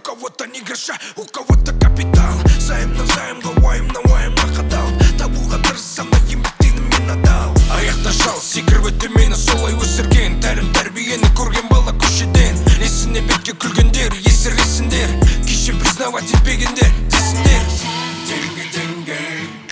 кого-то не гроша, у кого-то капитал. Зайымнан зайымға, уайымнан уайымға қадал. Табуға тырыссам да еңбектенім мен адал. Аяқта жал секіріп өтті мені солай өсірген. Тәрім тәрбиені көрген бала көшеден. Есіне бетке күлгендер, есір есіндер. Кеше признавать етпегендер, десіндер. Деньги, деньги